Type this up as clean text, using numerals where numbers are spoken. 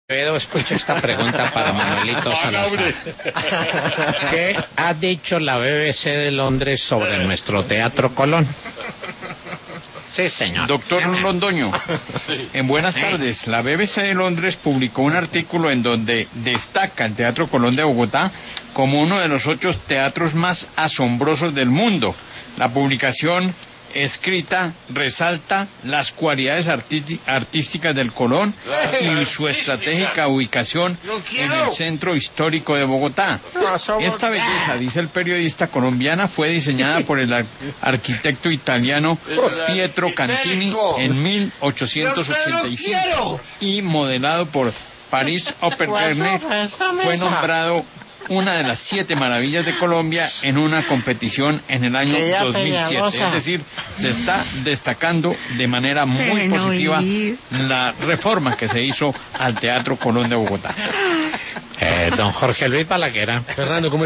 Pero escucha esta pregunta para Manuelito Salazar. ¿Qué ha dicho la BBC de Londres sobre nuestro Teatro Colón? Sí, señor. Doctor Londoño, en buenas tardes. La BBC de Londres publicó un artículo en donde destaca el Teatro Colón de Bogotá como uno de los 8 teatros más asombrosos del mundo. La publicación escrita resalta las cualidades artísticas del Colón y su estratégica ubicación en el centro histórico de Bogotá. Esta belleza, dice el periodista colombiana, fue diseñada por el arquitecto italiano Pietro Cantini en 1885 y modelado por Paris Opera. Fue nombrado una de las 7 maravillas de Colombia en una competición en el año 2007. Es decir, se está destacando de manera muy positiva la reforma que se hizo al Teatro Colón de Bogotá. Don Jorge Luis Balaguer. Fernando, ¿cómo